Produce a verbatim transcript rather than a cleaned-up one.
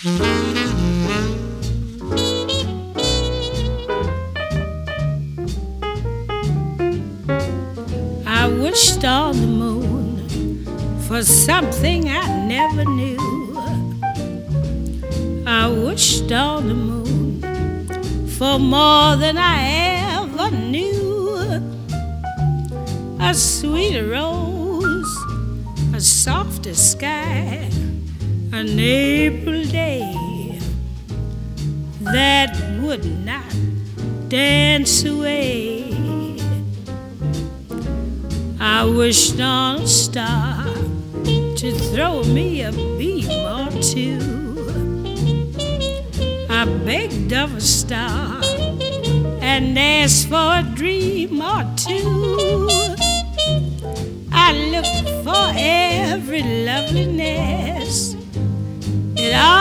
I wished on the moon for something I never knew. I wished on the moon for more than I ever knew. A sweeter rose, a softer sky, an April day that would not dance away. I wished on a star to throw me a beam or two. I begged of a star and asked for a dream or two. I looked for every loveliness. It all